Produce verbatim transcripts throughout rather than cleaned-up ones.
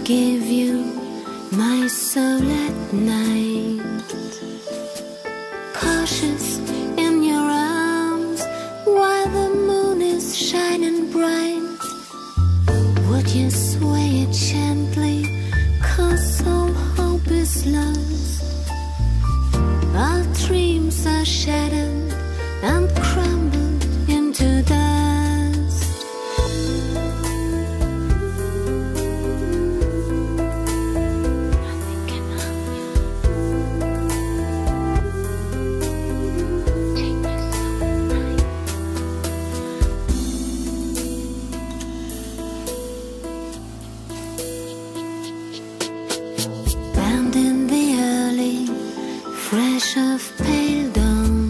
give you my soul at night, cautious in your arms while the moon is shining bright. Would you sway it gently, 'cause all hope is lost? Our dreams are shattered and crumbled into dust. Nothing can help you. Take my soul at night. Bound in the early fresh of pale dawn,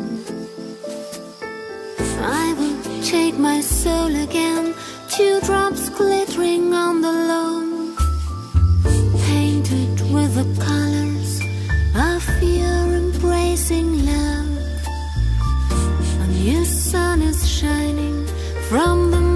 I will take my soul again, dewdrops glittering on the lawn, painted with the colors of your embracing love. A new sun is shining from the